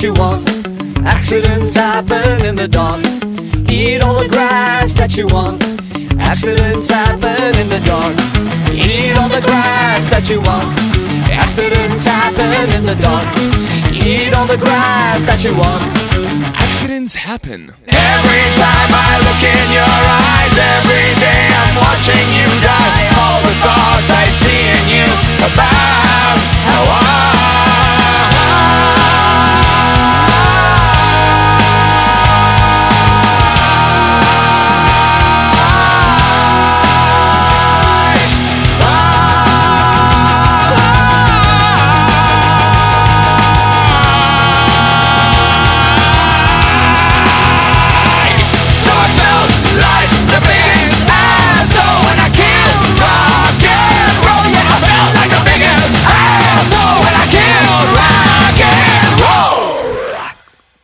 that you want. Accidents happen in the dark. Eat all the grass that you want. Accidents happen in the dark. Eat all the grass that you want. Accidents happen in the dark. Eat all the grass that you want. Accidents happen. Every time I look in your eyes, every day I'm watching you die. All the thoughts I see in you about how I